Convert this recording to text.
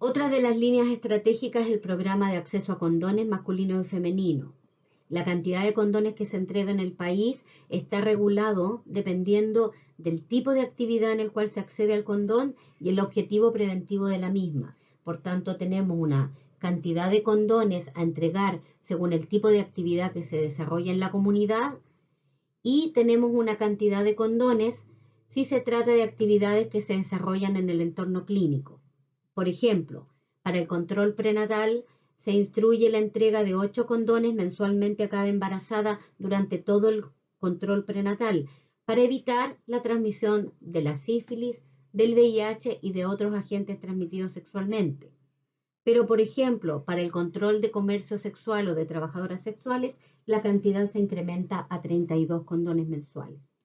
Otra de las líneas estratégicas es el programa de acceso a condones masculino y femenino. La cantidad de condones que se entrega en el país está regulado dependiendo del tipo de actividad en el cual se accede al condón y el objetivo preventivo de la misma. Por tanto, tenemos una cantidad de condones a entregar según el tipo de actividad que se desarrolla en la comunidad y tenemos una cantidad de condones si se trata de actividades que se desarrollan en el entorno clínico. Por ejemplo, para el control prenatal se instruye la entrega de 8 condones mensualmente a cada embarazada durante todo el control prenatal para evitar la transmisión de la sífilis, del VIH y de otros agentes transmitidos sexualmente. Pero, por ejemplo, para el control de comercio sexual o de trabajadoras sexuales, la cantidad se incrementa a 32 condones mensuales.